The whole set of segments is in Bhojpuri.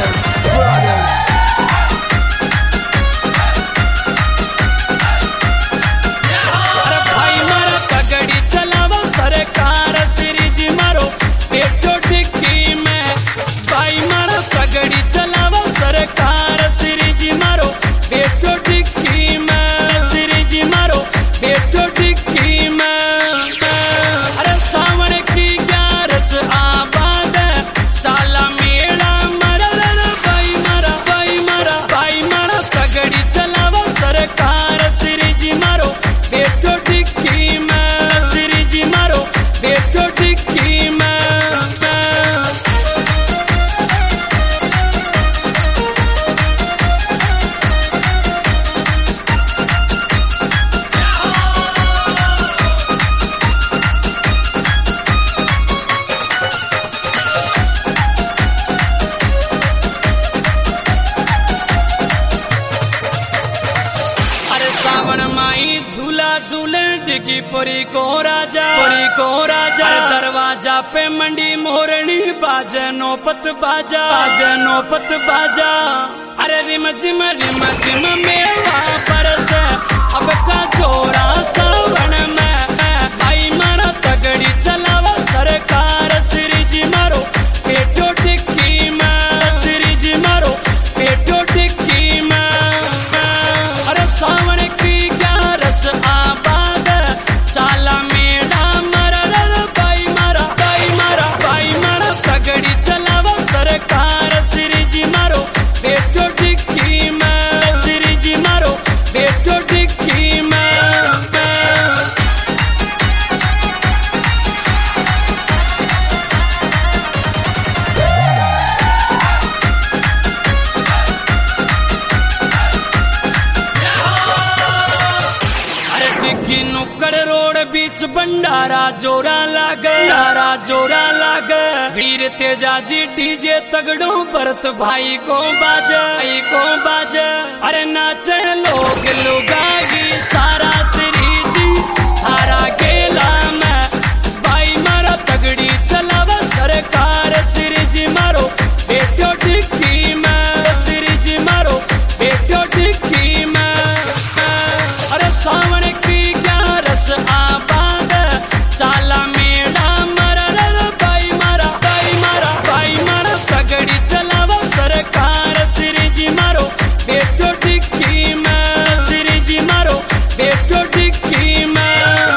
झूला झूले डिगी पुरी को राजा दरवाजा पे मंडी मोरनी बाजे नौपत बाजा अरे रिम झिम मेवा बरस अब का जोरा सावन में भाई मारा तगड़ी चलावा सरकार श्री जी मारो पेटो टिक्की में श्री जी मारो पेटो टिक्की में अरे सावन की क्या रस आबाद चाला मेरा मरल भाई मारा तगड़ी चलावा सरकार श्री जी मारो पेटो टिक्की में श्री जी मारो पेटो टिक्की में नुक्कड़ रोड बीच भंडारा जोरा लाग वीर तेजाजी डीजे तगड़ो भरत भाई को बाज अरे नाचे लोग लुगागी सारा श्री जी थारा गेला में भाई मारा तगड़ी चलावा सरकार श्री जी मारो बेटो टिक्की में श्री जी मारो बेटो टिक्की में अरे सावन आबाद चाला मेरा मरल भाई मारा तगड़ी चलावा सरकार श्री जी मारो बेटो टिक्की में श्री जी मारो बेटो टिक्की में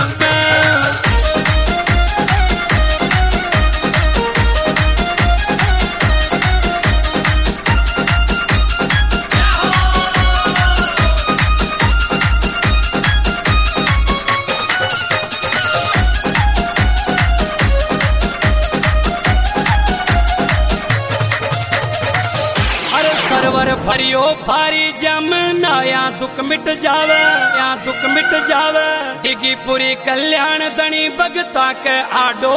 सरवर भरियो भारी जमना या दुख मिट जावे डिगी पूरी कल्याण धनी भगता के आडो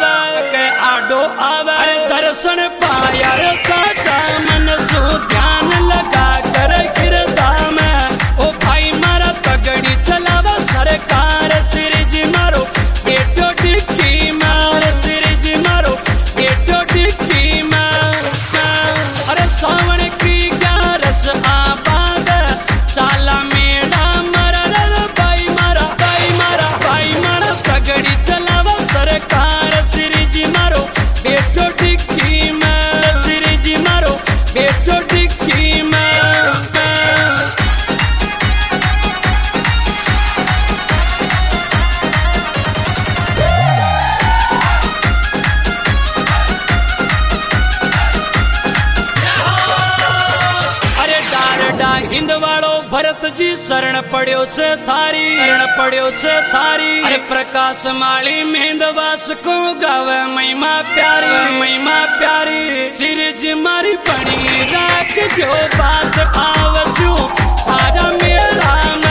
आवे अरे दर्शन पाया साचा मन सो ध्यान लगा कर गिरदा में ओ भाई मारा तगड़ी चलावा सरकार श्री जी मारो बेटो टिक्की मार श्री जी मारो बेटो टिक्की में अरे सावन आबाद चाला मेरा मरल भाई मारा तगड़ी चलावा सरकार श्री जी मारो बेटो टिक्की में श्री जी मारो बेटो टिक्की में हिंदवाड़ो भरत जी शरण पड़ो छे थारी अरे प्रकाश माली मेंदवास को गावे महिमा प्यारी श्री जी मारी पड़ी राख जो बात आवसु थारा मेरा